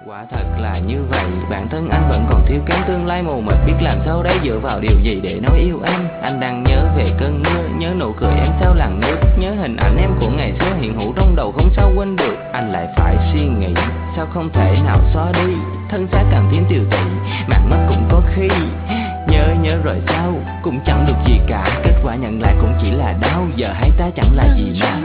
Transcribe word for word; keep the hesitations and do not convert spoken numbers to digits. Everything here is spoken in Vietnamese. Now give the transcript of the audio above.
Quả thật là như vậy, bản thân anh vẫn còn thiếu kém, tương lai mù mịt, biết làm sao đấy, dựa vào điều gì để nói yêu em. Anh đang nhớ về cơn mưa, nhớ nụ cười em theo làn nước, nhớ hình ảnh em của ngày xưa hiện hữu trong đầu không sao quên được. Anh lại phải suy nghĩ, sao không thể nào xóa đi, thân xác càng thêm tiều tụy, mạng mắt cũng có khi nhớ nhớ rồi sao cũng chẳng được gì cả, kết quả nhận lại cũng chỉ là đau, giờ hai ta chẳng là gì mà